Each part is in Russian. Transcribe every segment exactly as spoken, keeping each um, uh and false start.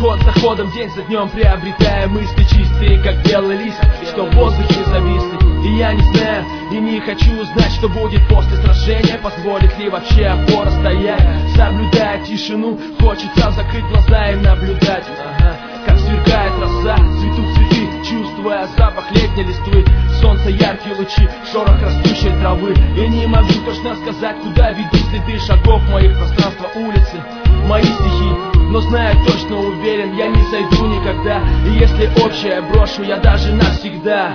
Год за ходом, день за днем приобретая мысли чистые, как белый лист, что в воздухе зависли. И я не знаю, и не хочу узнать, что будет после сражения. Позволит ли вообще опора стоять, соблюдая тишину. Хочется закрыть глаза и наблюдать, ага, как сверкает роса, цветут цветы, чувствуя запах летней листвы. Солнце, яркие лучи, шорох растущей травы. Я не могу точно сказать, куда ведут следы шагов моих, пространства улицы, мои стихи. Но знаю, точно уверен, я не сойду никогда. И если общее брошу, я даже навсегда.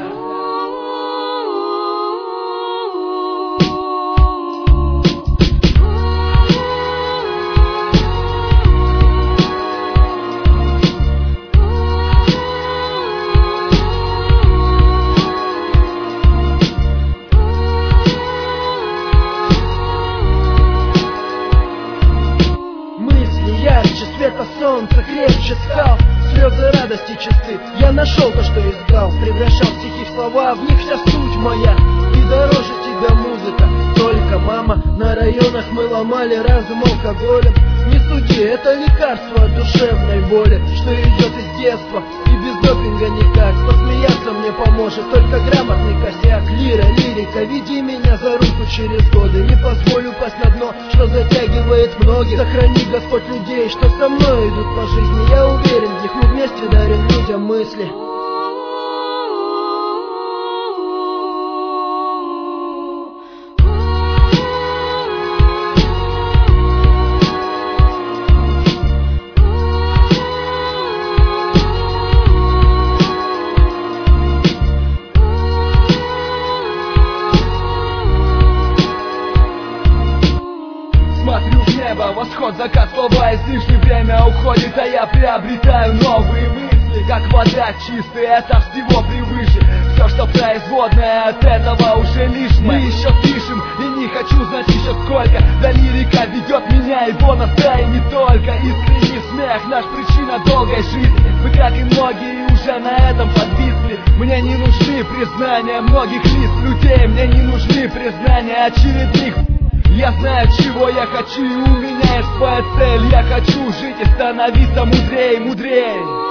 Ярче света солнца, крепче скал, слезы радости чисты. Я нашел то, что искал, превращал стихи в слова, в них вся суть моя. И дороже тебя музыка, только мама. На районах мы ломали разум алкоголем. Не суди, это лекарство от душевной боли, что идет из детства, и без допинга никак. Посмеяться мне поможет только грамотный косяк. Лира, лирика, веди меня за руку через годы. Не позволю пасть на дно, что затягивает многих. Сохрани, Господь, людей, что со мной идут по жизни. Я уверен в них, мы вместе дарим людям мысли. Смотрю в небо, восход, закат, слова излишне. Время уходит, а я приобретаю новые мысли. Как вода чистая, это всего превыше. Все, что производное от этого уже лишнее. Мы еще пишем, и не хочу знать еще сколько. Да лирика ведет меня, и вон да и не только. Искренний смех, наш причина долгой жизни. Мы, как и многие, уже на этом подвисли. Мне не нужны признания многих лиц людей. Мне не нужны признания очередных. Я знаю, чего я хочу, и у меня есть своя цель. Я хочу жить и становиться мудрее, мудрее.